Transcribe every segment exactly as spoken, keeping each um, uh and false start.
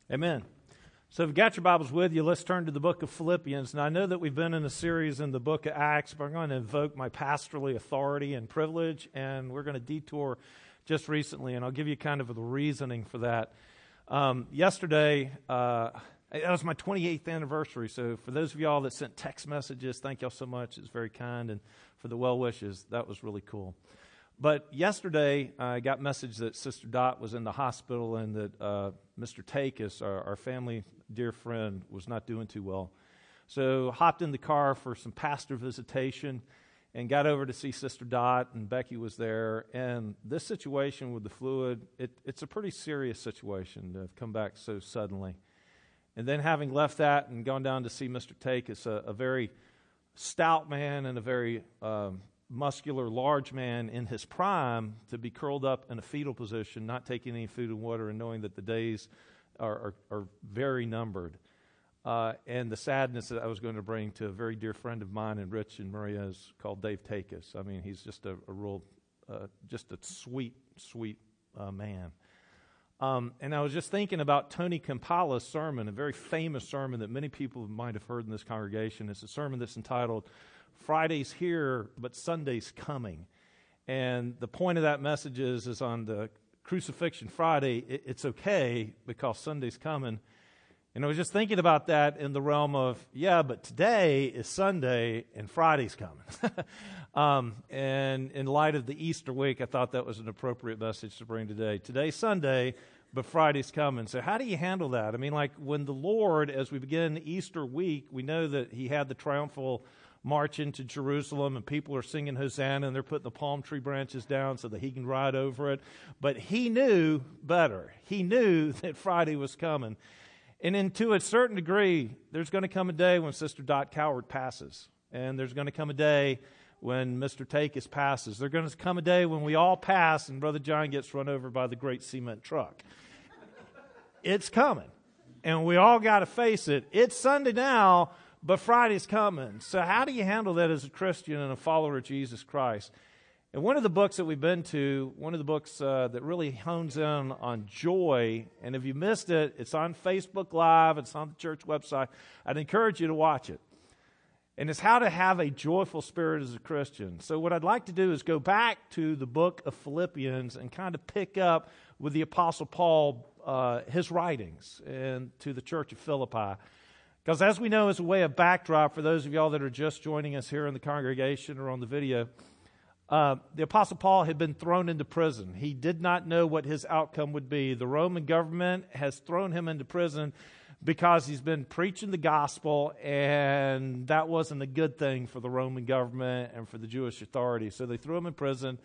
Amen. So if you've got your Bibles with you, let's turn to the book of Philippians. Now, I know that we've been in a series in the book of Acts, but I'm going to invoke my pastorly authority and privilege, and we're going to detour just recently, and I'll give you kind of the reasoning for that. Um, yesterday, uh, that was my twenty-eighth anniversary, so for those of y'all that sent text messages, thank y'all so much. It's very kind, and for the well wishes, that was really cool. But yesterday, I got a message that Sister Dot was in the hospital and that uh, Mister Takis, our, our family dear friend, was not doing too well. So hopped in the car for some pastor visitation and got over to see Sister Dot, and Becky was there. And this situation with the fluid, it, it's a pretty serious situation to have come back so suddenly. And then having left that and gone down to see Mister Takis, a, a very stout man and a very um, muscular, large man in his prime, to be curled up in a fetal position, not taking any food and water, and knowing that the days are, are, are very numbered. Uh, and the sadness that I was going to bring to a very dear friend of mine and Rich and Maria's called Dave Takis. I mean, he's just a, a real, uh, just a sweet, sweet uh, man. Um, and I was just thinking about Tony Campala's sermon, a very famous sermon that many people might have heard in this congregation. It's a sermon that's entitled Friday's Here, but Sunday's Coming. And the point of that message is, is on the Crucifixion Friday, it, it's okay because Sunday's coming. And I was just thinking about that in the realm of, yeah, but today is Sunday and Friday's coming. um, and in light of the Easter week, I thought that was an appropriate message to bring today. Today's Sunday, but Friday's coming. So how do you handle that? I mean, like when the Lord, as we begin Easter week, we know that he had the triumphal march into Jerusalem, and people are singing Hosanna, and they're putting the palm tree branches down so that he can ride over it. But he knew better. He knew that Friday was coming. And then to a certain degree, there's going to come a day when Sister Dot Coward passes. And there's going to come a day when Mister Takis passes. There's going to come a day when we all pass and Brother John gets run over by the great cement truck. It's coming. And we all got to face it. It's Sunday now, but Friday's coming. So how do you handle that as a Christian and a follower of Jesus Christ? And one of the books that we've been to, one of the books uh, that really hones in on joy, and if you missed it, it's on Facebook Live, it's on the church website. I'd encourage you to watch it. And it's how to have a joyful spirit as a Christian. So what I'd like to do is go back to the book of Philippians and kind of pick up with the Apostle Paul, uh, his writings, and to the church of Philippi. Because as we know, as a way of backdrop, for those of y'all that are just joining us here in the congregation or on the video, uh, the Apostle Paul had been thrown into prison. He did not know what his outcome would be. The Roman government has thrown him into prison because he's been preaching the gospel, and that wasn't a good thing for the Roman government and for the Jewish authorities. So they threw him in prison.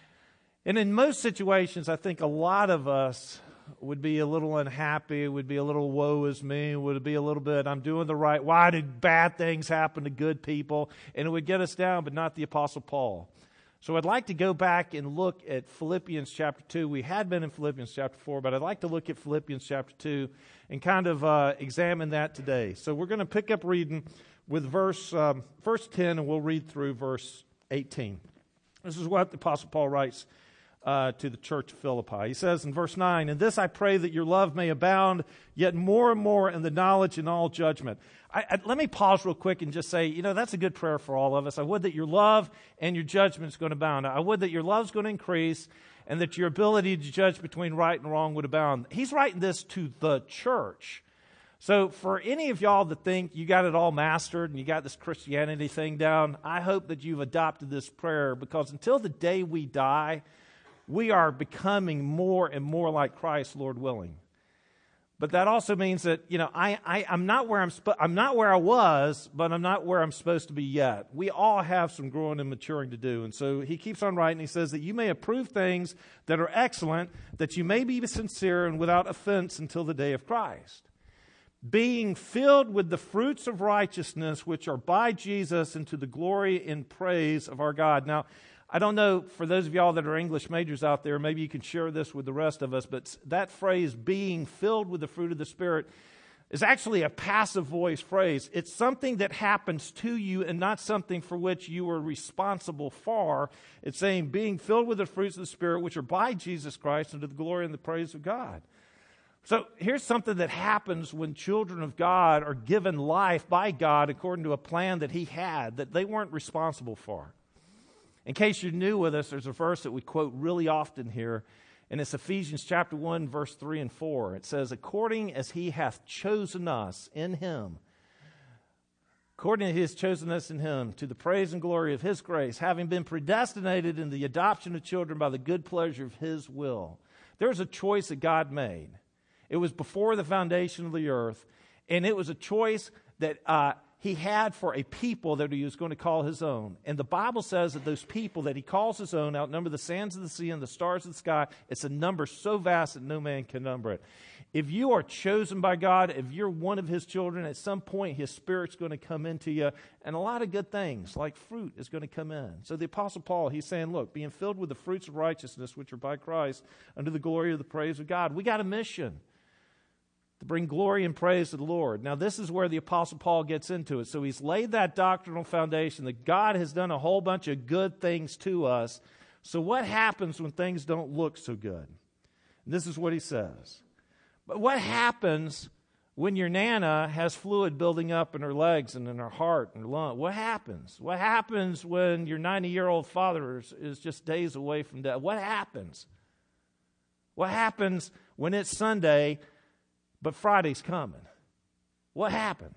And in most situations, I think a lot of us would be a little unhappy, would be a little woe is me, would be a little bit, I'm doing the right, why did bad things happen to good people? And it would get us down, but not the Apostle Paul. So I'd like to go back and look at Philippians chapter two. We had been in Philippians chapter four, but I'd like to look at Philippians chapter two and kind of uh, examine that today. So we're going to pick up reading with verse, um, verse ten, and we'll read through verse eighteen. This is what the Apostle Paul writes Uh, to the church of Philippi. He says in verse nine, "In this I pray that your love may abound yet more and more in the knowledge and all judgment." I, I, let me pause real quick and just say, you know, that's a good prayer for all of us. I would that your love and your judgment is going to abound. I would that your love is going to increase and that your ability to judge between right and wrong would abound. He's writing this to the church. So for any of y'all that think you got it all mastered and you got this Christianity thing down, I hope that you've adopted this prayer, because until the day we die, we are becoming more and more like Christ, Lord willing. But that also means that, you know, I, I, I'm not where I'm sp- I'm not where I was, but I'm not where I'm supposed to be yet. We all have some growing and maturing to do. And so he keeps on writing. He says that you may approve things that are excellent, that you may be sincere and without offense until the day of Christ, being filled with the fruits of righteousness which are by Jesus into the glory and praise of our God. Now, I don't know, for those of y'all that are English majors out there, maybe you can share this with the rest of us, but that phrase, being filled with the fruit of the Spirit, is actually a passive voice phrase. It's something that happens to you and not something for which you are responsible for. It's saying being filled with the fruits of the Spirit, which are by Jesus Christ, unto the glory and the praise of God. So here's something that happens when children of God are given life by God according to a plan that he had that they weren't responsible for. In case you're new with us, there's a verse that we quote really often here, and it's Ephesians chapter one, verse three and four. It says, according as he hath chosen us in him, according as he has chosen us in him, to the praise and glory of his grace, having been predestinated in the adoption of children by the good pleasure of his will. There's a choice that God made. It was before the foundation of the earth, and it was a choice that uh, he had for a people that he was going to call his own. And the Bible says that those people that he calls his own outnumber the sands of the sea and the stars of the sky. It's a number so vast that no man can number it. If you are chosen by God, if you're one of his children, at some point his Spirit's going to come into you, and a lot of good things, like fruit, is going to come in. So the Apostle Paul, he's saying, look, being filled with the fruits of righteousness, which are by Christ, under the glory of the praise of God. We got a mission to bring glory and praise to the Lord. Now, this is where the Apostle Paul gets into it. So he's laid that doctrinal foundation that God has done a whole bunch of good things to us. So what happens when things don't look so good? And this is what he says. But what happens when your Nana has fluid building up in her legs and in her heart and her lung? What happens? What happens when your ninety-year-old father is, is just days away from death? What happens? What happens when it's Sunday but Friday's coming? What happened?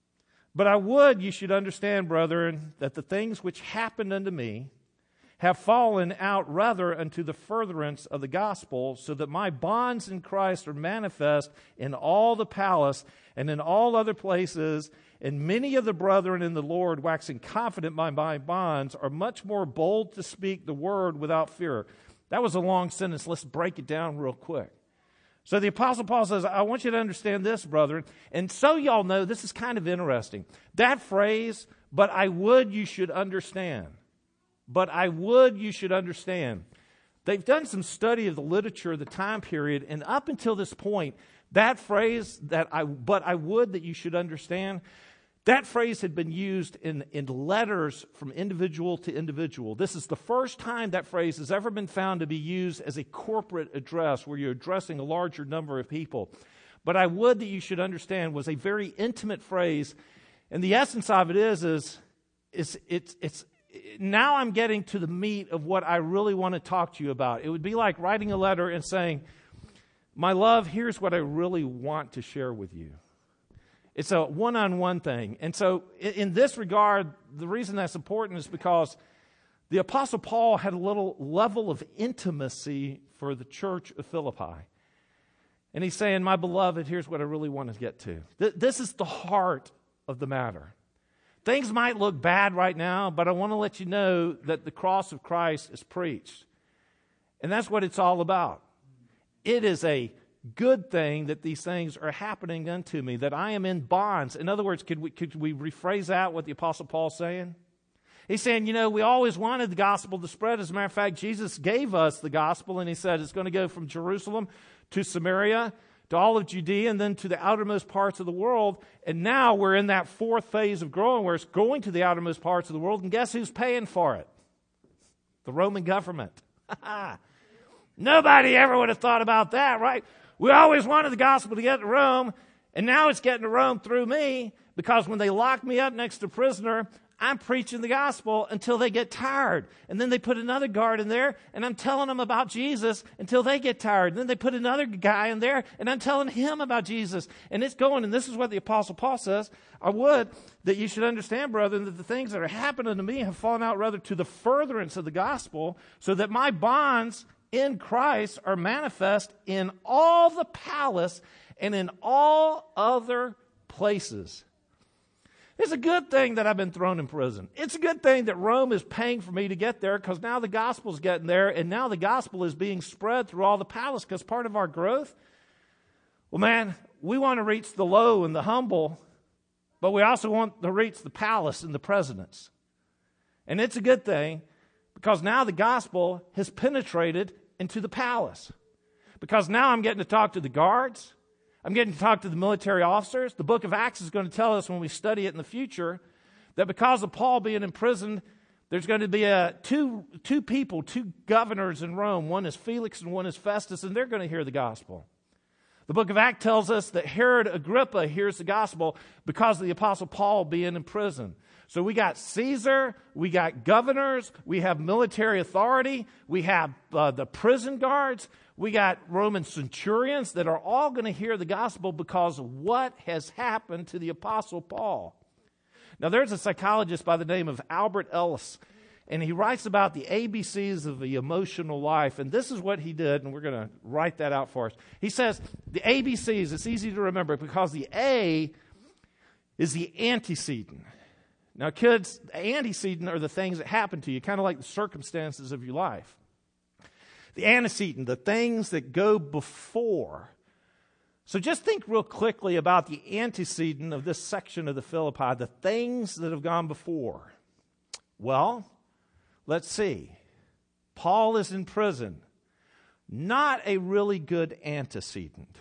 But I would you should understand, brethren, that the things which happened unto me have fallen out rather unto the furtherance of the gospel, so that my bonds in Christ are manifest in all the palace and in all other places, and many of the brethren in the Lord, waxing confident by my bonds, are much more bold to speak the word without fear. That was a long sentence. Let's break it down real quick. So the Apostle Paul says, I want you to understand this, brethren. And so y'all know, this is kind of interesting. That phrase, but I would you should understand. But I would you should understand. They've done some study of the literature of the time period, and up until this point, that phrase, that I, but I would that you should understand, that phrase had been used in, in letters from individual to individual. This is the first time that phrase has ever been found to be used as a corporate address where you're addressing a larger number of people. But I would that you should understand was a very intimate phrase. And the essence of it is, is, is it's, it's, now I'm getting to the meat of what I really want to talk to you about. It would be like writing a letter and saying, my love, here's what I really want to share with you. It's a one-on-one thing. And so in this regard, the reason that's important is because the Apostle Paul had a little level of intimacy for the church of Philippi. And he's saying, my beloved, here's what I really want to get to. Th- this is the heart of the matter. Things might look bad right now, but I want to let you know that the cross of Christ is preached. And that's what it's all about. It is a good thing that these things are happening unto me, that I am in bonds. In other words, could we, could we rephrase out what the Apostle Paul's saying? He's saying, you know, we always wanted the gospel to spread. As a matter of fact, Jesus gave us the gospel, and he said it's going to go from Jerusalem to Samaria, to all of Judea, and then to the outermost parts of the world. And now we're in that fourth phase of growing where it's going to the outermost parts of the world. And guess who's paying for it? The Roman government. Nobody ever would have thought about that, right? We always wanted the gospel to get to Rome, and now it's getting to Rome through me, because when they lock me up next to prisoner, I'm preaching the gospel until they get tired. And then they put another guard in there, and I'm telling them about Jesus until they get tired. And then they put another guy in there, and I'm telling him about Jesus. And it's going, and this is what the Apostle Paul says, I would that you should understand, brethren, that the things that are happening to me have fallen out rather to the furtherance of the gospel, so that my bonds in Christ are manifest in all the palace and in all other places. It's a good thing that I've been thrown in prison. It's a good thing that Rome is paying for me to get there, because now the gospel's getting there, and now the gospel is being spread through all the palace, because part of our growth, well, man, we want to reach the low and the humble, but we also want to reach the palace and the presidents. And it's a good thing, because now the gospel has penetrated into the palace. Because now I'm getting to talk to the guards. I'm getting to talk to the military officers. The book of Acts is going to tell us when we study it in the future that because of Paul being imprisoned, there's going to be a, two, two people, two governors in Rome. One is Felix and one is Festus, and they're going to hear the gospel. The book of Acts tells us that Herod Agrippa hears the gospel because of the Apostle Paul being in prison. So we got Caesar, we got governors, we have military authority, we have uh, the prison guards, we got Roman centurions that are all going to hear the gospel because of what has happened to the Apostle Paul. Now there's a psychologist by the name of Albert Ellis, and he writes about the A B Cs of the emotional life, and this is what he did, and we're going to write that out for us. He says the A B Cs, it's easy to remember because the A is the antecedent. Now, kids, the antecedent are the things that happen to you, kind of like the circumstances of your life. The antecedent, the things that go before. So just think real quickly about the antecedent of this section of the Philippi, the things that have gone before. Well, let's see. Paul is in prison. Not a really good antecedent.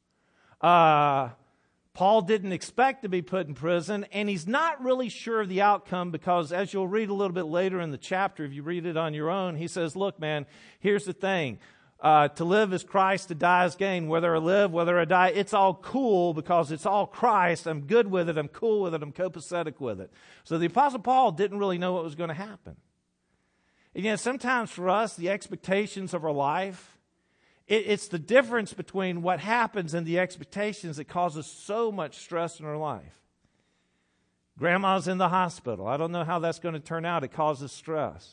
Uh... Paul didn't expect to be put in prison, and he's not really sure of the outcome because, as you'll read a little bit later in the chapter, if you read it on your own, he says, look, man, here's the thing. Uh, to live is Christ, to die is gain. Whether I live, whether I die, it's all cool because it's all Christ. I'm good with it. I'm cool with it. I'm copacetic with it. So the Apostle Paul didn't really know what was going to happen. And yet sometimes for us, the expectations of our life, it's the difference between what happens and the expectations that causes so much stress in our life. Grandma's in the hospital. I don't know how that's going to turn out. It causes stress.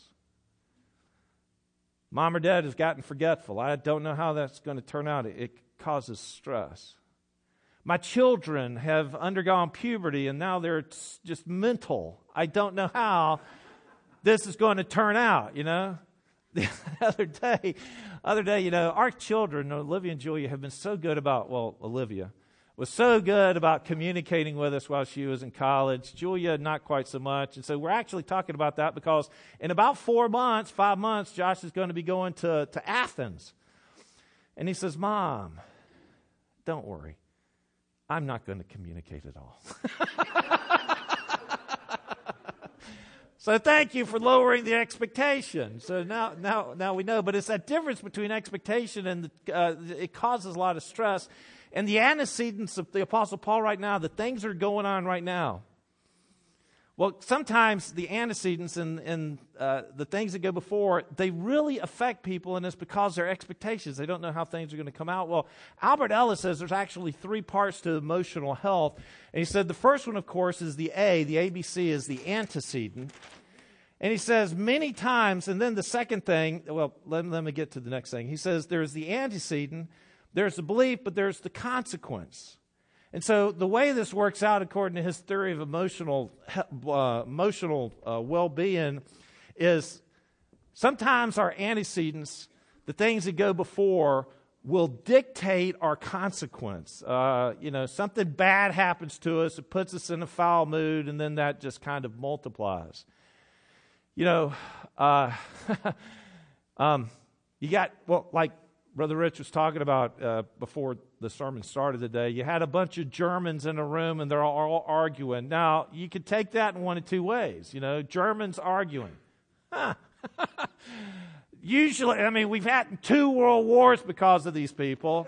Mom or dad has gotten forgetful. I don't know how that's going to turn out. It causes stress. My children have undergone puberty and now they're just mental. I don't know how this is going to turn out, you know. The other day, other day, you know, our children, Olivia and Julia, have been so good about, well, Olivia was so good about communicating with us while she was in college. Julia, not quite so much. And so we're actually talking about that because in about four months, five months, Josh is going to be going to, to Athens. And he says, Mom, don't worry. I'm not going to communicate at all. So thank you for lowering the expectation. So now, now, now we know. But it's that difference between expectation and the, uh, it causes a lot of stress. And the antecedents of the Apostle Paul right now, the things that are going on right now. Well, sometimes the antecedents and, and uh, the things that go before, they really affect people, and it's because of their expectations. They don't know how things are going to come out. Well, Albert Ellis says there's actually three parts to emotional health. And he said the first one, of course, is the A. The A B C is the antecedent. And he says many times, and then the second thing, well, let, let me get to the next thing. He says there's the antecedent, there's the belief, but there's the consequence. And so the way this works out, according to his theory of emotional uh, emotional uh, well-being, is sometimes our antecedents, the things that go before, will dictate our consequence. Uh, you know, something bad happens to us, it puts us in a foul mood, and then that just kind of multiplies. You know, uh, um, you got, well, like Brother Rich was talking about uh, before the sermon started today, you had a bunch of Germans in a room and they're all arguing. Now, you could take that in one of two ways, you know, Germans arguing. Huh. Usually, I mean, we've had two world wars because of these people.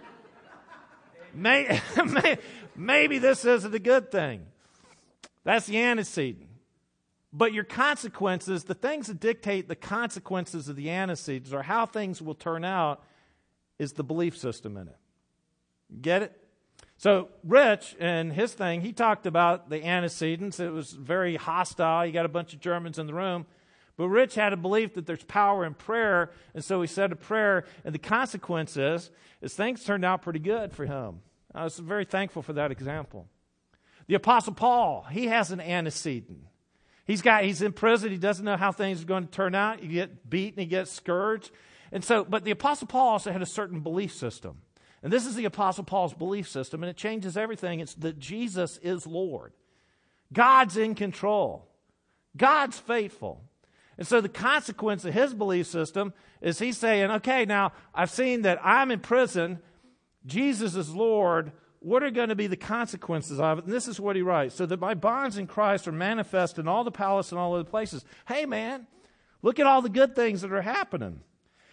May, may, maybe this isn't a good thing. That's the antecedent. But your consequences, the things that dictate the consequences of the antecedents or how things will turn out, is the belief system in it. Get it? So Rich and his thing, he talked about the antecedents. It was very hostile. You got a bunch of Germans in the room. But Rich had a belief that there's power in prayer, and so he said a prayer, and the consequence is, is things turned out pretty good for him. I was very thankful for that example. The Apostle Paul, he has an antecedent. He's got, he's in prison. He doesn't know how things are going to turn out. You get beaten, he gets scourged. And so, but the Apostle Paul also had a certain belief system. And this is the Apostle Paul's belief system, and it changes everything. It's that Jesus is Lord. God's in control. God's faithful. And so the consequence of his belief system is he's saying, okay, now I've seen that I'm in prison. Jesus is Lord. What are going to be the consequences of it? And this is what he writes. So that my bonds in Christ are manifest in all the palace and all other places. Hey, man, look at all the good things that are happening.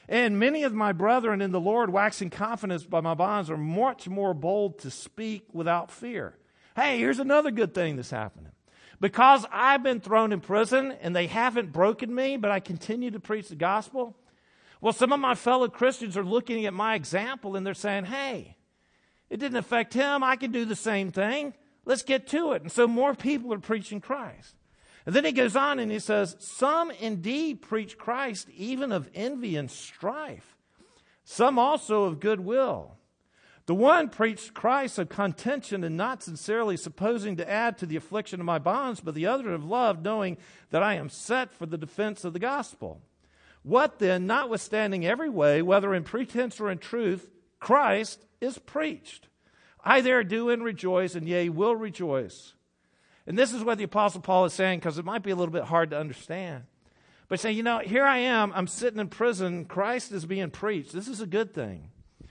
And many of my brethren in the Lord, waxing confidence by my bonds, are much more bold to speak without fear. Hey, here's another good thing that's happening. Because I've been thrown in prison and they haven't broken me, but I continue to preach the gospel. Well, some of my fellow Christians are looking at my example and they're saying, hey, it didn't affect him. I can do the same thing. Let's get to it. And so more people are preaching Christ. And then he goes on and he says, some indeed preach Christ even of envy and strife. Some also of goodwill. The one preached Christ of contention and not sincerely, supposing to add to the affliction of my bonds, but the other of love, knowing that I am set for the defense of the gospel. What then, notwithstanding every way, whether in pretense or in truth, Christ is preached. I there do and rejoice, and yea, will rejoice. And this is what the Apostle Paul is saying, because it might be a little bit hard to understand. But saying, you know, here I am, I'm sitting in prison, Christ is being preached. This is a good thing.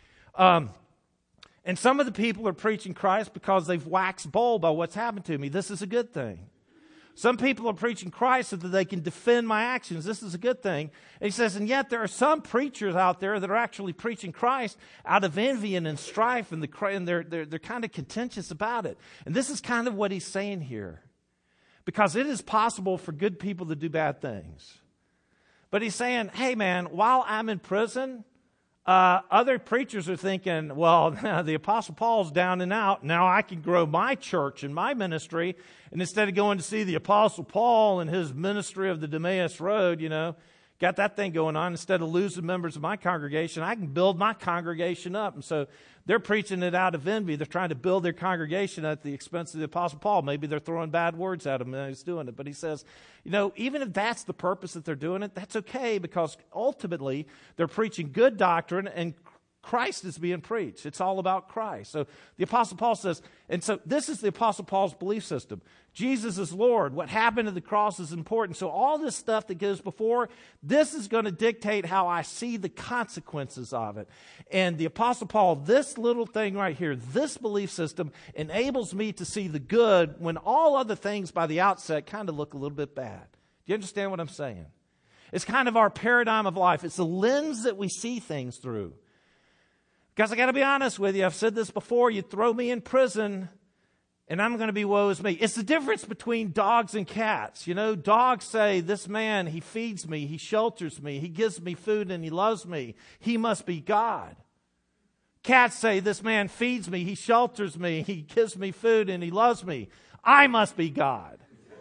Um, and some of the people are preaching Christ because they've waxed bold by what's happened to me. This is a good thing. Some people are preaching Christ so that they can defend my actions. This is a good thing. And he says, and yet there are some preachers out there that are actually preaching Christ out of envy and in strife, and, the, and they're, they're, they're kind of contentious about it. And this is kind of what he's saying here. Because it is possible for good people to do bad things. But he's saying, hey man, while I'm in prison, Uh, other preachers are thinking, well, the Apostle Paul's down and out. Now I can grow my church and my ministry. And instead of going to see the Apostle Paul and his ministry of the Emmaus Road, you know, got that thing going on. Instead of losing members of my congregation, I can build my congregation up. And so they're preaching it out of envy. They're trying to build their congregation at the expense of the Apostle Paul. Maybe they're throwing bad words at him and he's doing it. But he says, you know, even if that's the purpose that they're doing it, that's okay, because ultimately they're preaching good doctrine and Christ is being preached. It's all about Christ. So the Apostle Paul says, and so this is the Apostle Paul's belief system. Jesus is Lord. What happened at the cross is important. So all this stuff that goes before, this is going to dictate how I see the consequences of it. And the Apostle Paul, this little thing right here, this belief system enables me to see the good when all other things by the outset kind of look a little bit bad. Do you understand what I'm saying? It's kind of our paradigm of life. It's the lens that we see things through. Because I got to be honest with you, I've said this before, you throw me in prison and I'm going to be woe is me. It's the difference between dogs and cats. You know, dogs say, this man, he feeds me, he shelters me, he gives me food and he loves me. He must be God. Cats say, this man feeds me, he shelters me, he gives me food and he loves me. I must be God.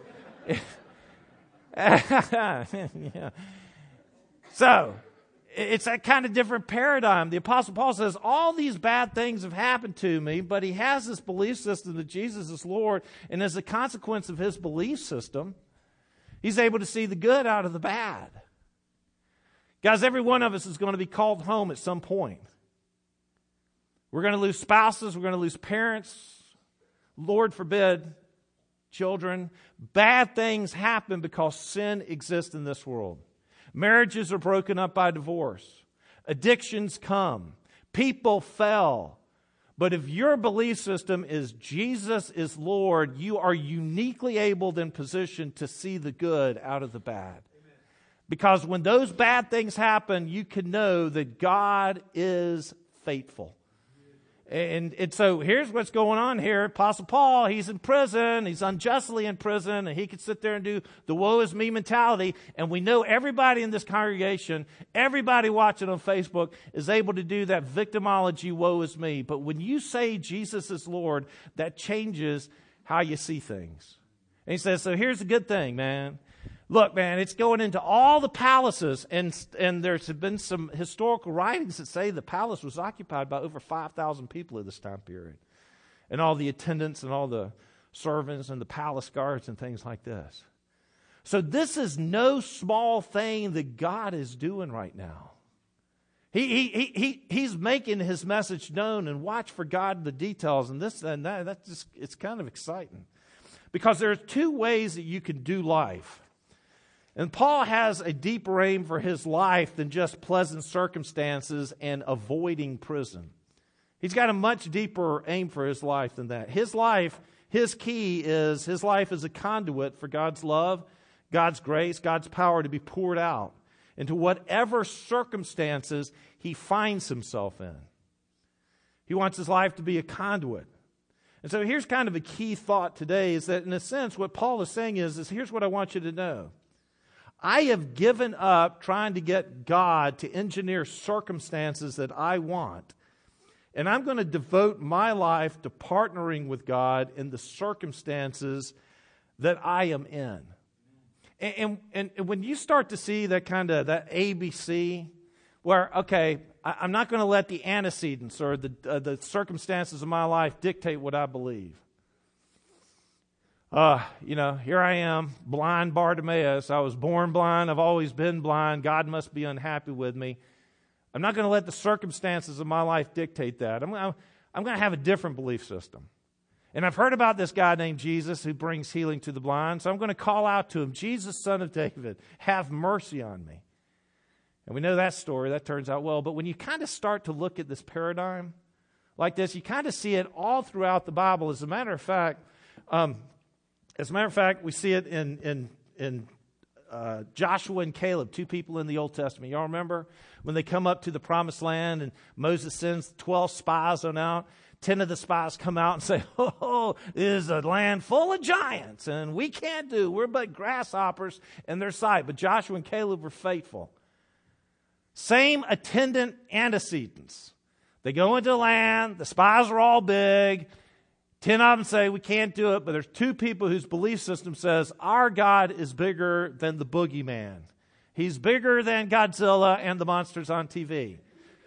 Yeah. So, it's that kind of different paradigm. The Apostle Paul says, all these bad things have happened to me, but he has this belief system that Jesus is Lord, and as a consequence of his belief system, he's able to see the good out of the bad. Guys, every one of us is going to be called home at some point. We're going to lose spouses, we're going to lose parents, Lord forbid, children. Bad things happen because sin exists in this world. Marriages are broken up by divorce. Addictions come. People fell. But if your belief system is Jesus is Lord, you are uniquely able and positioned to see the good out of the bad. Amen. Because when those bad things happen, you can know that God is faithful. And, and so here's what's going on here. Apostle Paul, he's in prison. He's unjustly in prison. And he could sit there and do the woe is me mentality. And we know everybody in this congregation, everybody watching on Facebook is able to do that victimology, woe is me. But when you say Jesus is Lord, that changes how you see things. And he says, so here's the good thing, man. Look, man, it's going into all the palaces, and and there's been some historical writings that say the palace was occupied by over five thousand people at this time period. And all the attendants and all the servants and the palace guards and things like this. So this is no small thing that God is doing right now. He, he, he, he, he's making his message known, and watch for God in the details. And this and that, that's just, it's kind of exciting. Because there are two ways that you can do life. And Paul has a deeper aim for his life than just pleasant circumstances and avoiding prison. He's got a much deeper aim for his life than that. His life, his key is, his life is a conduit for God's love, God's grace, God's power to be poured out. into whatever circumstances he finds himself in. He wants his life to be a conduit. And so here's kind of a key thought today is that in a sense what Paul is saying is, is here's what I want you to know. I have given up trying to get God to engineer circumstances that I want. And I'm going to devote my life to partnering with God in the circumstances that I am in. And, and, and when you start to see that kind of that A B C, where, okay, I, I'm not going to let the antecedents or the, uh, the circumstances of my life dictate what I believe. Uh, you know, here I am, blind Bartimaeus. I was born blind. I've always been blind. God must be unhappy with me. I'm not going to let the circumstances of my life dictate that. I'm, I'm, I'm going to have a different belief system. And I've heard about this guy named Jesus who brings healing to the blind, so I'm going to call out to him, Jesus, Son of David, have mercy on me. And we know that story. That turns out well. But when you kind of start to look at this paradigm like this, you kind of see it all throughout the Bible. As a matter of fact, um, as a matter of fact, we see it in in in uh, Joshua and Caleb, two people in the Old Testament. Y'all remember when they come up to the Promised Land and Moses sends twelve spies on out? Ten of the spies come out and say, oh, this is a land full of giants, and we can't do. We're but grasshoppers in their sight. But Joshua and Caleb were faithful. Same attendant antecedents. They go into land. The spies are all big. Ten of them say, we can't do it. But there's two people whose belief system says, our God is bigger than the boogeyman. He's bigger than Godzilla and the monsters on T V.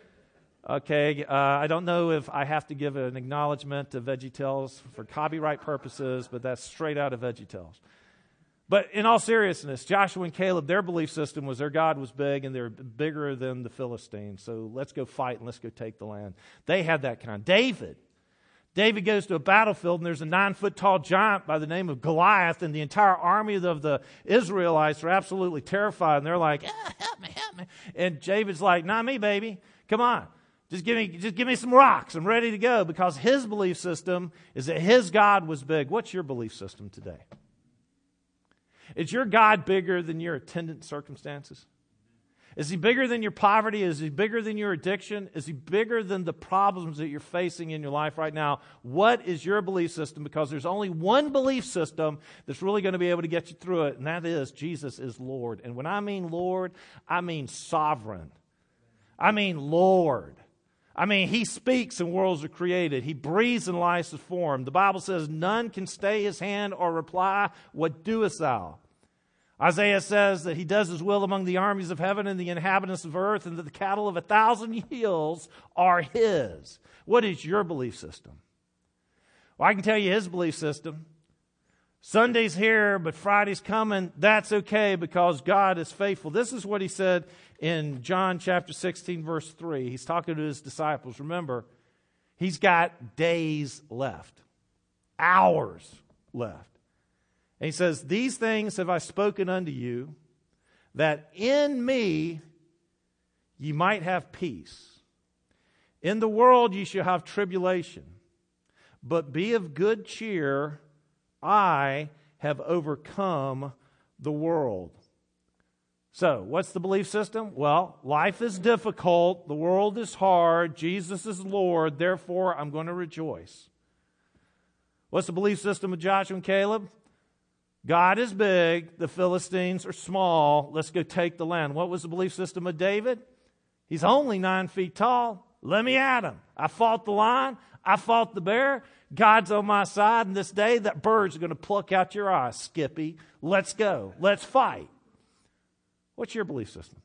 Okay, uh, I don't know if I have to give an acknowledgement to VeggieTales for copyright purposes, but that's straight out of VeggieTales. But in all seriousness, Joshua and Caleb, their belief system was their God was big and they're bigger than the Philistines. So let's go fight and let's go take the land. They had that kind. David. David goes to a battlefield and there's a nine-foot-tall giant by the name of Goliath, and the entire army of the Israelites are absolutely terrified. And they're like, ah, help me, help me. And David's like, not me, baby. Come on. Just give me, just give me some rocks. I'm ready to go, because his belief system is that his God was big. What's your belief system today? Is your God bigger than your attendant circumstances? Is he bigger than your poverty? Is he bigger than your addiction? Is he bigger than the problems that you're facing in your life right now? What is your belief system? Because there's only one belief system that's really going to be able to get you through it, and that is Jesus is Lord. And when I mean Lord, I mean sovereign. I mean Lord. I mean, he speaks and worlds are created. He breathes and life is formed. The Bible says, none can stay his hand or reply, what doest thou? Isaiah says that he does his will among the armies of heaven and the inhabitants of earth, and that the cattle of a thousand hills are his. What is your belief system? Well, I can tell you his belief system. Sunday's here, but Friday's coming. That's okay, because God is faithful. This is what he said in John chapter sixteen, verse three. He's talking to his disciples. Remember, he's got days left, hours left. And he says, these things have I spoken unto you, that in me ye might have peace. In the world ye shall have tribulation, but be of good cheer. I have overcome the world. So, what's the belief system? Well, life is difficult. The world is hard. Jesus is Lord. Therefore, I'm going to rejoice. What's the belief system of Joshua and Caleb? God is big. The Philistines are small. Let's go take the land. What was the belief system of David? He's only nine feet tall. Let me at him. I fought the lion. I fought the bear. God's on my side, and this day that bird's going to pluck out your eye, Skippy. Let's go. Let's fight. What's your belief system?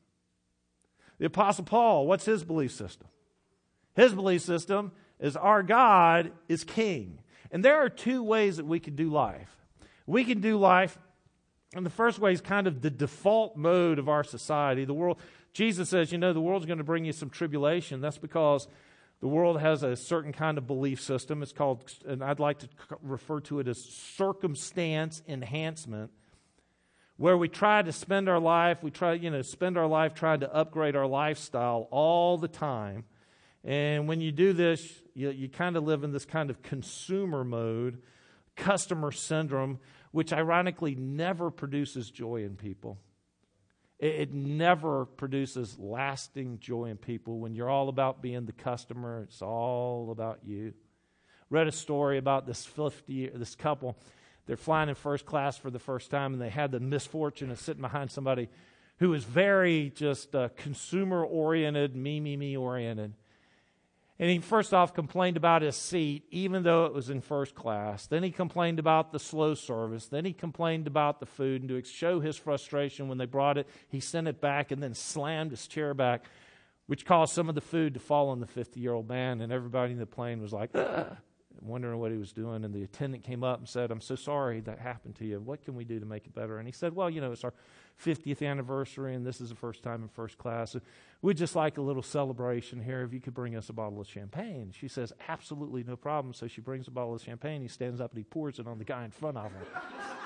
The Apostle Paul, what's his belief system? His belief system is our God is king. And there are two ways that we can do life. We can do life, and the first way is kind of the default mode of our society. The world, Jesus says, you know, the world's going to bring you some tribulation. That's because the world has a certain kind of belief system. It's called, and I'd like to refer to it as circumstance enhancement, where we try to spend our life, we try, you know, spend our life trying to upgrade our lifestyle all the time. And when you do this, you, you kind of live in this kind of consumer mode, customer syndrome, which ironically never produces joy in people. It, it never produces lasting joy in people. When you're all about being the customer, it's all about you. Read a story about this fifty, this couple. They're flying in first class for the first time, and they had the misfortune of sitting behind somebody who was very just uh, consumer-oriented, me, me, me-oriented. And he first off complained about his seat, even though it was in first class. Then he complained about the slow service. Then he complained about the food. And to show his frustration when they brought it, he sent it back and then slammed his chair back, which caused some of the food to fall on the fifty-year-old man. And everybody in the plane was like, ugh, wondering what he was doing. And the attendant came up and said, I'm so sorry that happened to you. What can we do to make it better? And he said, well, you know, it's our fiftieth anniversary, and this is the first time in first class. We'd just like a little celebration here. If you could bring us a bottle of champagne. She says, absolutely no problem. So she brings a bottle of champagne. He stands up and he pours it on the guy in front of him.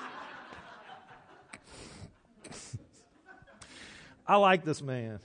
I like this man.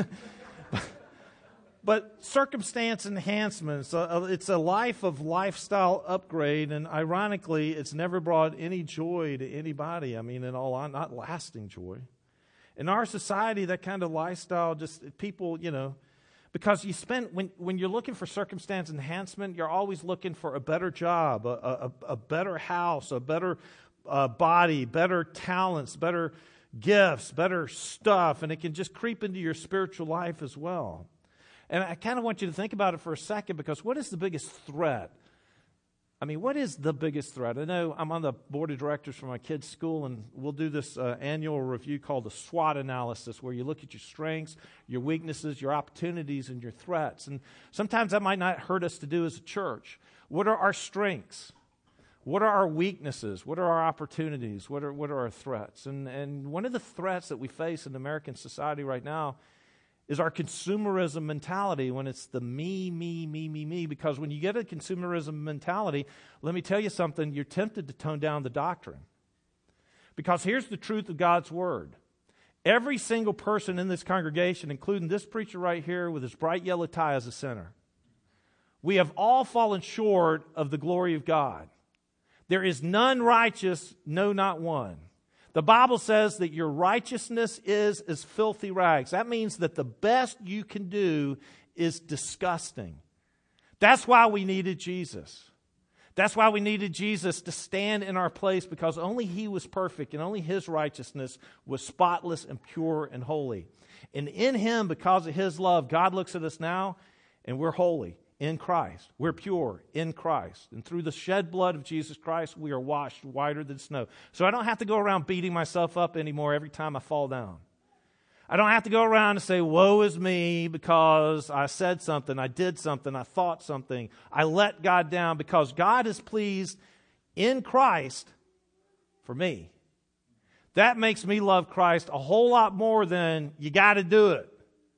But circumstance enhancements, uh, it's a life of lifestyle upgrade, and ironically, it's never brought any joy to anybody. I mean, in all, not lasting joy. In our society, that kind of lifestyle, just people, you know, because you spend, when, when you're looking for circumstance enhancement, you're always looking for a better job, a, a, a better house, a better uh, body, better talents, better gifts, better stuff, and it can just creep into your spiritual life as well. And I kind of want you to think about it for a second, because what is the biggest threat? I mean, what is the biggest threat? I know I'm on the board of directors for my kids' school, and we'll do this uh, annual review called the SWOT analysis, where you look at your strengths, your weaknesses, your opportunities, and your threats. And sometimes that might not hurt us to do as a church. What are our strengths? What are our weaknesses? What are our opportunities? What are what are our threats? And and one of the threats that we face in American society right now is our consumerism mentality, when it's the me, me, me, me, me. Because when you get a consumerism mentality, let me tell you something, you're tempted to tone down the doctrine. Because here's the truth of God's Word. Every single person in this congregation, including this preacher right here with his bright yellow tie as a sinner, we have all fallen short of the glory of God. There is none righteous, no, not one. The Bible says that your righteousness is as filthy rags. That means that the best you can do is disgusting. That's why we needed Jesus. That's why we needed Jesus to stand in our place, because only He was perfect and only His righteousness was spotless and pure and holy. And in Him, because of His love, God looks at us now and we're holy in Christ. We're pure in Christ. And through the shed blood of Jesus Christ, we are washed whiter than snow. So I don't have to go around beating myself up anymore every time I fall down. I don't have to go around and say, woe is me, because I said something, I did something, I thought something. I let God down, because God is pleased in Christ for me. That makes me love Christ a whole lot more than you got to do it.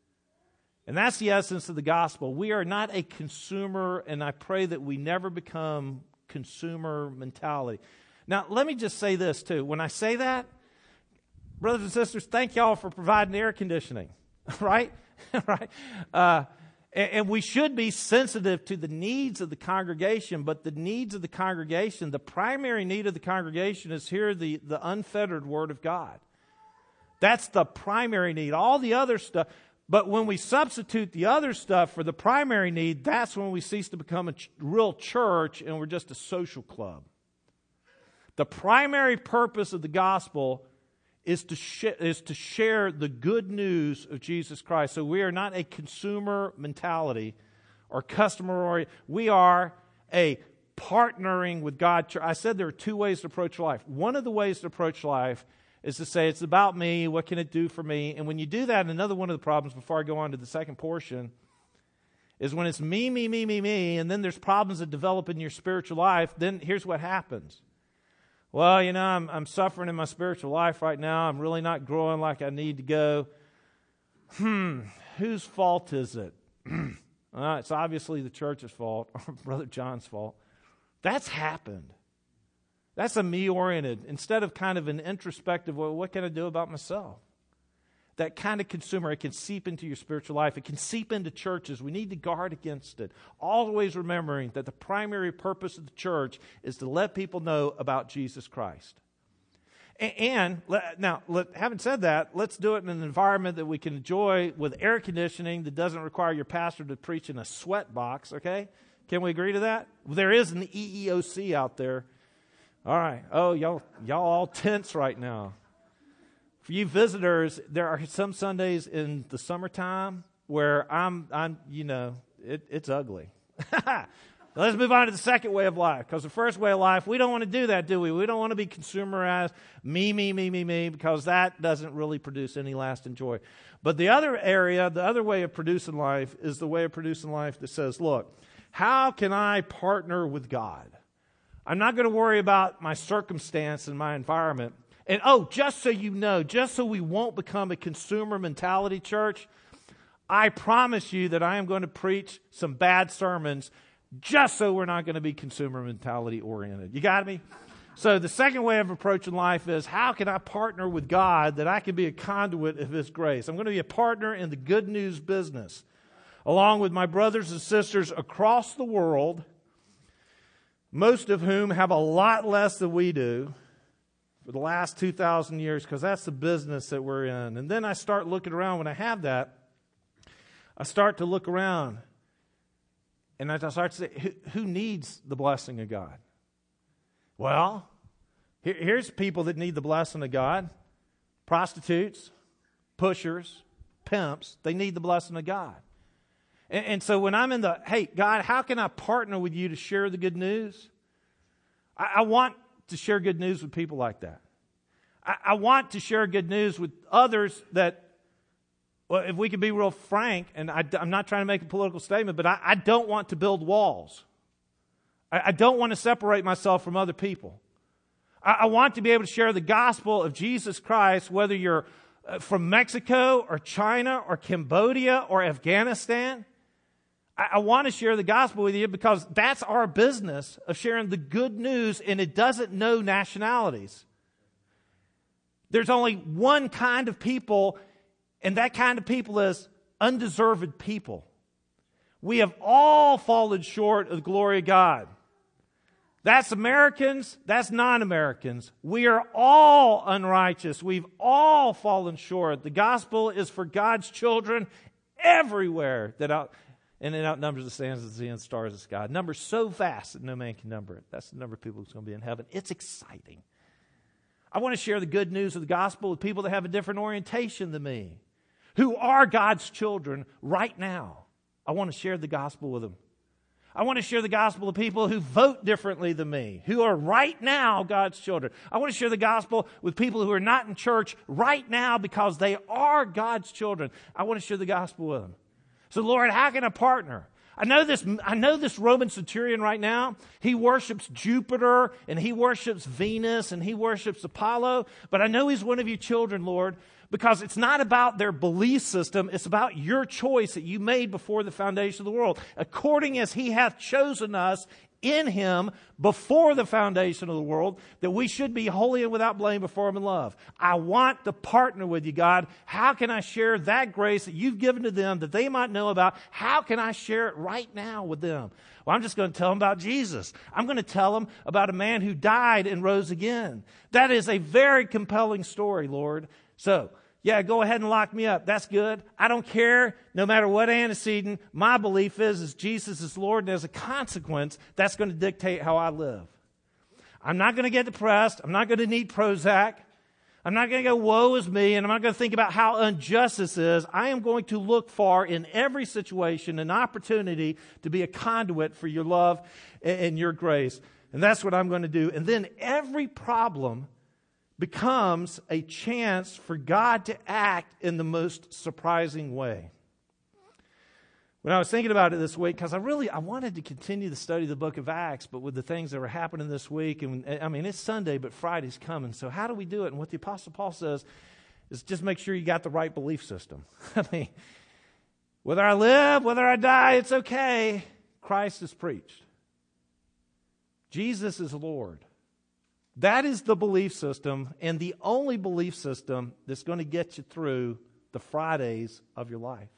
And that's the essence of the gospel. We are not a consumer, and I pray that we never become consumer mentality. Now, let me just say this too. When I say that, brothers and sisters, thank y'all for providing air conditioning, right? right? Uh, and, and we should be sensitive to the needs of the congregation, but the needs of the congregation, the primary need of the congregation is hear the, the unfettered Word of God. That's the primary need. All the other stuff... But when we substitute the other stuff for the primary need, that's when we cease to become a ch- real church and we're just a social club. The primary purpose of the gospel is to sh- is to share the good news of Jesus Christ. So we are not a consumer mentality or customer oriented. We are a partnering with God. I said there are two ways to approach life. One of the ways to approach life is to say, it's about me, what can it do for me? And when you do that, another one of the problems, before I go on to the second portion, is when it's me, me, me, me, me, and then there's problems that develop in your spiritual life, then here's what happens. Well, you know, I'm, I'm suffering in my spiritual life right now. I'm really not growing like I need to go. Hmm, whose fault is it? uh, it's obviously the church's fault, or Brother John's fault. That's happened. That's a me-oriented, instead of kind of an introspective, well, what can I do about myself? That kind of consumer, it can seep into your spiritual life. It can seep into churches. We need to guard against it. Always remembering that the primary purpose of the church is to let people know about Jesus Christ. And now, having said that, let's do it in an environment that we can enjoy with air conditioning that doesn't require your pastor to preach in a sweat box, okay? Can we agree to that? There is an E E O C out there. All right. Oh, y'all, y'all all tense right now. For you visitors, there are some Sundays in the summertime where I'm, I'm, you know, it, it's ugly. Let's move on to the second way of life, because the first way of life, we don't want to do that, do we? We don't want to be consumerized, me, me, me, me, me, because that doesn't really produce any lasting joy. But the other area, the other way of producing life is the way of producing life that says, look, how can I partner with God? I'm not going to worry about my circumstance and my environment. And oh, just so you know, just so we won't become a consumer mentality church, I promise you that I am going to preach some bad sermons just so we're not going to be consumer mentality oriented. You got me? So the second way of approaching life is, how can I partner with God that I can be a conduit of His grace? I'm going to be a partner in the good news business, along with my brothers and sisters across the world, most of whom have a lot less than we do for the last two thousand years, because that's the business that we're in. And then I start looking around. When I have that, I start to look around. And I start to say, who, who needs the blessing of God? Well, here, here's people that need the blessing of God. Prostitutes, pushers, pimps, they need the blessing of God. And, and so when I'm in the, hey, God, how can I partner with you to share the good news? I, I want to share good news with people like that. I, I want to share good news with others that, well, if we could be real frank, and I, I'm not trying to make a political statement, but I, I don't want to build walls. I, I don't want to separate myself from other people. I, I want to be able to share the gospel of Jesus Christ, whether you're uh, from Mexico or China or Cambodia or Afghanistan. I, I want to share the gospel with you because that's our business of sharing the good news, and it doesn't know nationalities. There's only one kind of people, and that kind of people is undeserved people. We have all fallen short of the glory of God. That's Americans, that's non-Americans. We are all unrighteous. We've all fallen short. The gospel is for God's children everywhere, that out, and it outnumbers the sands of the sea and stars of the sky. Numbers so vast that no man can number it. That's the number of people who's going to be in heaven. It's exciting. I want to share the good news of the gospel with people that have a different orientation than me, who are God's children right now. I want to share the gospel with them. I want to share the gospel with people who vote differently than me, who are right now God's children. I want to share the gospel with people who are not in church right now because they are God's children. I want to share the gospel with them. So, Lord, how can I partner? I know this, I know this Roman centurion right now. He worships Jupiter, and he worships Venus, and he worships Apollo. But I know he's one of your children, Lord, because it's not about their belief system. It's about your choice that you made before the foundation of the world. According as he hath chosen us in him before the foundation of the world, that we should be holy and without blame before him in love. I want to partner with you, God. How can I share that grace that you've given to them that they might know about? How can I share it right now with them? Well, I'm just going to tell them about Jesus. I'm going to tell them about a man who died and rose again. That is a very compelling story, Lord. So, yeah, go ahead and lock me up. That's good. I don't care. No matter what antecedent, my belief is, is Jesus is Lord, and as a consequence, that's going to dictate how I live. I'm not going to get depressed. I'm not going to need Prozac. I'm not going to go, woe is me, and I'm not going to think about how unjust this is. I am going to look for, in every situation, an opportunity to be a conduit for your love and your grace. And that's what I'm going to do. And then every problem becomes a chance for God to act in the most surprising way. When I was thinking about it this week, because I really, I wanted to continue to study the book of Acts, but with the things that were happening this week, and I mean, it's Sunday, but Friday's coming, so how do we do it? And what the Apostle Paul says is just make sure you got the right belief system. I mean, whether I live, whether I die, it's okay. Christ is preached. Jesus is Lord. That is the belief system, and the only belief system that's going to get you through the Fridays of your life.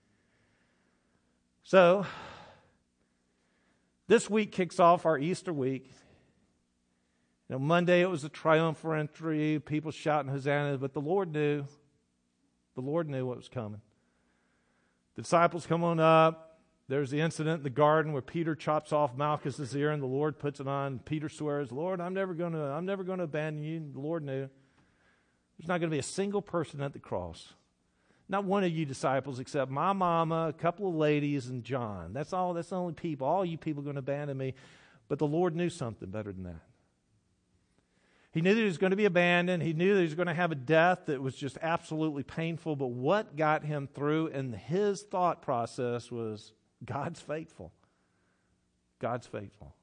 So, this week kicks off our Easter week. You know, Monday it was a triumphal entry, people shouting Hosanna, but the Lord knew. The Lord knew what was coming. The disciples come on up. There's the incident in the garden where Peter chops off Malchus's ear and the Lord puts it on. Peter swears, Lord, I'm never going to I'm never going to abandon you. The Lord knew. There's not going to be a single person at the cross. Not one of you disciples except my mama, a couple of ladies, and John. That's all. That's the only people. All you people are going to abandon me. But the Lord knew something better than that. He knew that he was going to be abandoned. He knew that he was going to have a death that was just absolutely painful. But what got him through in his thought process was God's faithful. God's faithful.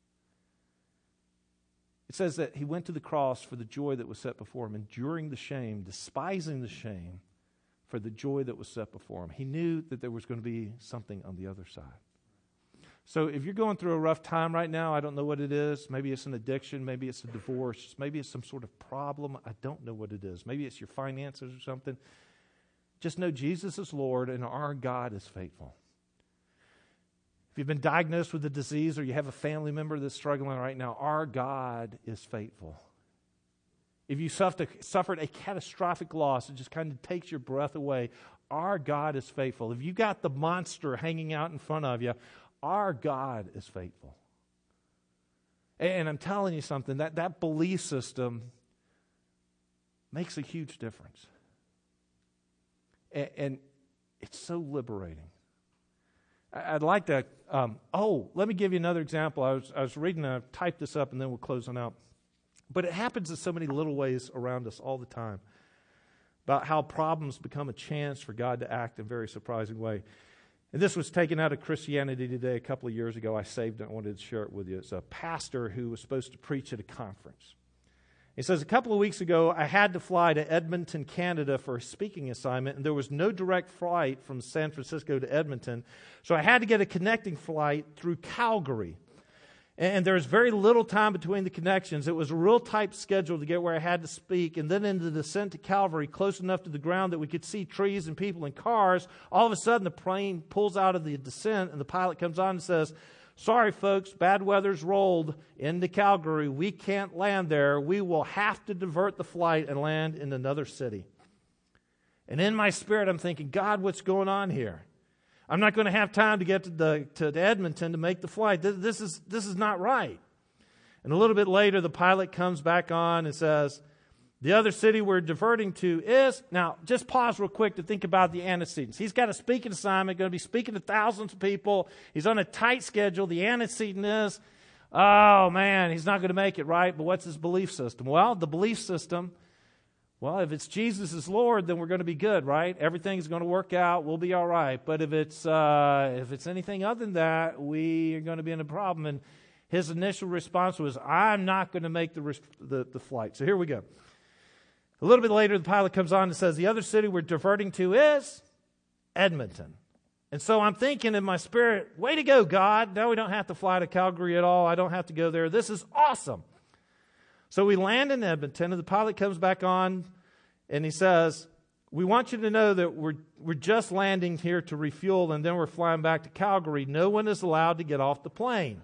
It says that he went to the cross for the joy that was set before him, enduring the shame, despising the shame for the joy that was set before him. He knew that there was going to be something on the other side. So if you're going through a rough time right now, I don't know what it is. Maybe it's an addiction. Maybe it's a divorce. Maybe it's some sort of problem. I don't know what it is. Maybe it's your finances or something. Just know Jesus is Lord and our God is faithful. If you've been diagnosed with a disease or you have a family member that's struggling right now, our God is faithful. If you suffered a catastrophic loss, it just kind of takes your breath away, our God is faithful. If you got the monster hanging out in front of you, our God is faithful. And I'm telling you something, that, that belief system makes a huge difference. And, and it's so liberating. I'd like to, um, oh, let me give you another example. I was, I was reading, I typed this up and then we'll close on out. But it happens in so many little ways around us all the time about how problems become a chance for God to act in a very surprising way. And this was taken out of Christianity Today a couple of years ago. I saved it. I wanted to share it with you. It's a pastor who was supposed to preach at a conference. He says, a couple of weeks ago, I had to fly to Edmonton, Canada for a speaking assignment, and there was no direct flight from San Francisco to Edmonton, so I had to get a connecting flight through Calgary. And there was very little time between the connections. It was a real tight schedule to get where I had to speak. And then in the descent to Calvary, close enough to the ground that we could see trees and people and cars, all of a sudden the plane pulls out of the descent and the pilot comes on and says, sorry folks, bad weather's rolled into Calgary. We can't land there. We will have to divert the flight and land in another city. And in my spirit I'm thinking, God, what's going on here? I'm not going to have time to get to, the, to Edmonton to make the flight. This, this is this is not right. And a little bit later, the pilot comes back on and says, the other city we're diverting to is... Now, just pause real quick to think about the antecedents. He's got a speaking assignment, going to be speaking to thousands of people. He's on a tight schedule. The antecedent is, oh, man, he's not going to make it, right? But what's his belief system? Well, the belief system... Well, if it's Jesus is Lord, then we're going to be good, right? Everything's going to work out. We'll be all right. But if it's uh, if it's anything other than that, we are going to be in a problem. And his initial response was, I'm not going to make the, the, the flight. So here we go. A little bit later, the pilot comes on and says, the other city we're diverting to is Edmonton. And so I'm thinking in my spirit, way to go, God. Now we don't have to fly to Calgary at all. I don't have to go there. This is awesome. So we land in Edmonton, and the pilot comes back on, and he says, we want you to know that we're we're just landing here to refuel, and then we're flying back to Calgary. No one is allowed to get off the plane.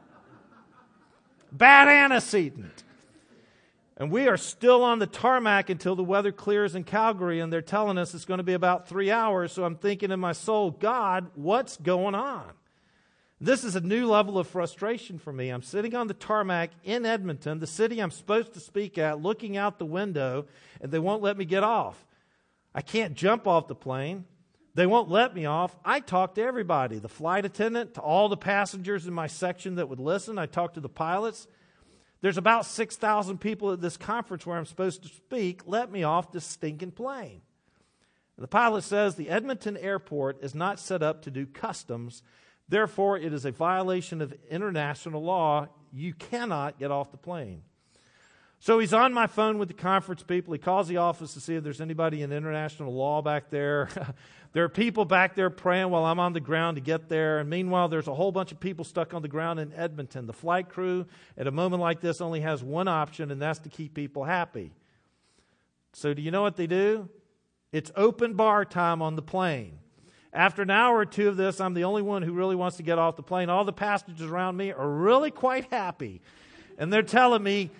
Bad antecedent. And we are still on the tarmac until the weather clears in Calgary, and they're telling us it's going to be about three hours. So I'm thinking in my soul, God, what's going on? This is a new level of frustration for me. I'm sitting on the tarmac in Edmonton, the city I'm supposed to speak at, looking out the window, and they won't let me get off. I can't jump off the plane. They won't let me off. I talk to everybody, the flight attendant, to all the passengers in my section that would listen. I talk to the pilots. There's about six thousand people at this conference where I'm supposed to speak. Let me off this stinking plane. And the pilot says the Edmonton airport is not set up to do customs. Therefore, it is a violation of international law. You cannot get off the plane. So he's on my phone with the conference people. He calls the office to see if there's anybody in international law back there. There are people back there praying while I'm on the ground to get there. And meanwhile, there's a whole bunch of people stuck on the ground in Edmonton. The flight crew, at a moment like this, only has one option, and that's to keep people happy. So do you know what they do? It's open bar time on the plane. After an hour or two of this, I'm the only one who really wants to get off the plane. All the passengers around me are really quite happy. And they're telling me,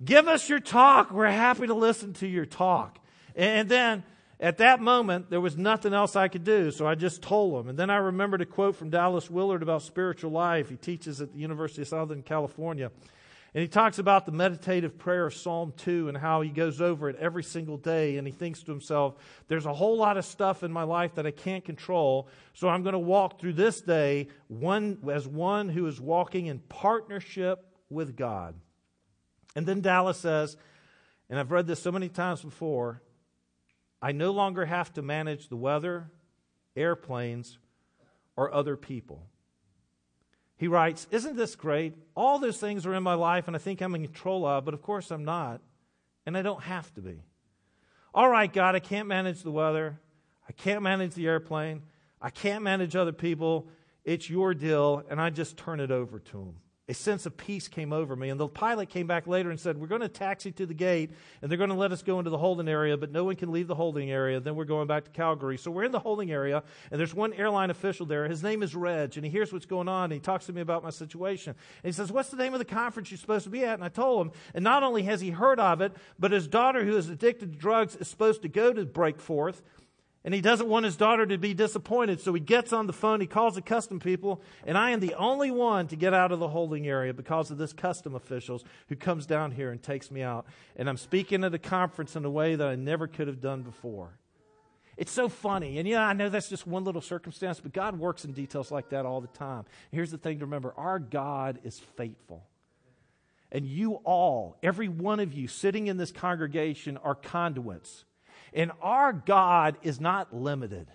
Give us your talk. We're happy to listen to your talk. And then at that moment, there was nothing else I could do, so I just told him. And then I remembered a quote from Dallas Willard about spiritual life. He teaches at the University of Southern California. And he talks about the meditative prayer of Psalm two and how he goes over it every single day. And he thinks to himself, there's a whole lot of stuff in my life that I can't control, so I'm going to walk through this day one as one who is walking in partnership with God. And then Dallas says, and I've read this so many times before, I no longer have to manage the weather, airplanes, or other people. He writes, isn't this great? All those things are in my life and I think I'm in control of, but of course I'm not, and I don't have to be. All right, God, I can't manage the weather. I can't manage the airplane. I can't manage other people. It's your deal, and I just turn it over to him. A sense of peace came over me. And the pilot came back later and said, we're going to taxi to the gate, and they're going to let us go into the holding area, but no one can leave the holding area. Then we're going back to Calgary. So we're in the holding area, and there's one airline official there. His name is Reg, and he hears what's going on, and he talks to me about my situation. And he says, what's the name of the conference you're supposed to be at? And I told him, and not only has he heard of it, but his daughter, who is addicted to drugs, is supposed to go to Breakforth. And he doesn't want his daughter to be disappointed, so he gets on the phone, he calls the custom people, and I am the only one to get out of the holding area because of this custom officials who comes down here and takes me out. And I'm speaking at a conference in a way that I never could have done before. It's so funny. And yeah, I know that's just one little circumstance, but God works in details like that all the time. Here's the thing to remember. Our God is faithful. And you all, every one of you sitting in this congregation are conduits. And our God is not limited.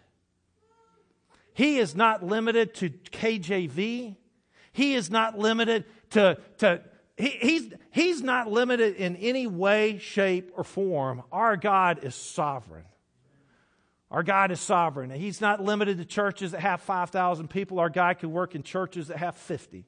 He is not limited to K J V. He is not limited to, to he, he's, he's not limited in any way, shape, or form. Our God is sovereign. Our God is sovereign. He's not limited to churches that have five thousand people. Our God can work in churches that have fifty.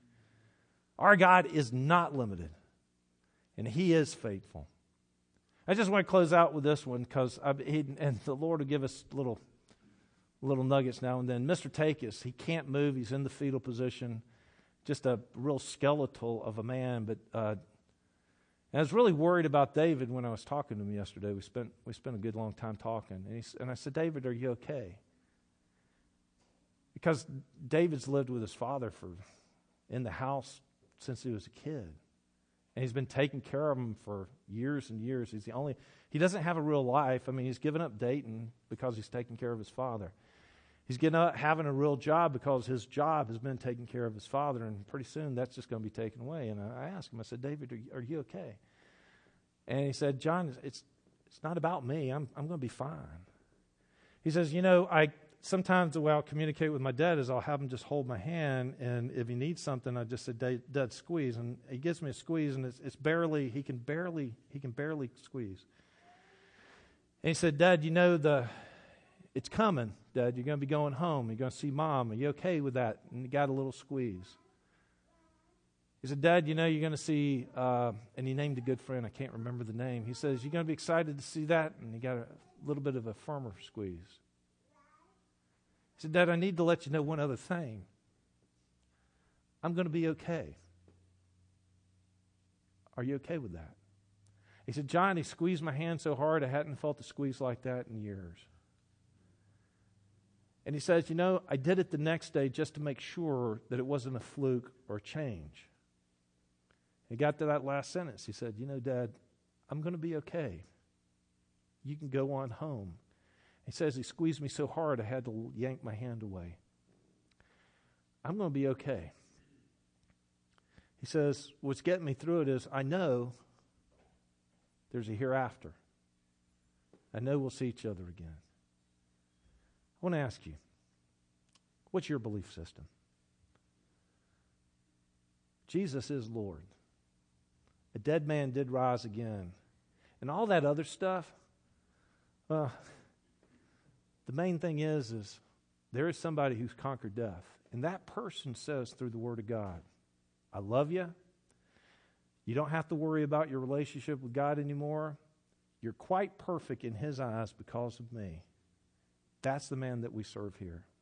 Our God is not limited. And He is faithful. I just want to close out with this one because and the Lord will give us little little nuggets now and then. Mister Takis, he can't move. He's in the fetal position. Just a real skeletal of a man. But uh, I was really worried about David when I was talking to him yesterday. We spent we spent a good long time talking. And, he, and I said, David, are you okay? Because David's lived with his father for in the house since he was a kid. And he's been taking care of him for years and years. He's the only, he doesn't have a real life. I mean, he's given up Dayton because he's taking care of his father. He's getting up having a real job because his job has been taking care of his father. And pretty soon that's just going to be taken away. And I asked him, I said, David, are you, are you okay? And he said, John, it's it's not about me. I'm I'm going to be fine. He says, you know, I sometimes the way I'll communicate with my dad is I'll have him just hold my hand, and if he needs something, I just say, Dad, Dad, squeeze, and he gives me a squeeze, and it's, it's barely he can barely he can barely squeeze. And he said, Dad, you know the it's coming, Dad. You're going to be going home. You're going to see Mom. Are you okay with that? And he got a little squeeze. He said, Dad, you know you're going to see, uh, and he named a good friend. I can't remember the name. He says, you're going to be excited to see that, and he got a little bit of a firmer squeeze. He said, Dad, I need to let you know one other thing. I'm going to be okay. Are you okay with that? He said, John, he squeezed my hand so hard I hadn't felt a squeeze like that in years. And he says, you know, I did it the next day just to make sure that it wasn't a fluke or a change. He got to that last sentence. He said, you know, Dad, I'm going to be okay. You can go on home. He says he squeezed me so hard I had to yank my hand away. I'm going to be okay. He says, what's getting me through it is I know there's a hereafter. I know we'll see each other again. I want to ask you, what's your belief system? Jesus is Lord. A dead man did rise again. And all that other stuff, well, the main thing is, is there is somebody who's conquered death. And that person says through the Word of God, I love you. You don't have to worry about your relationship with God anymore. You're quite perfect in His eyes because of me. That's the man that we serve here.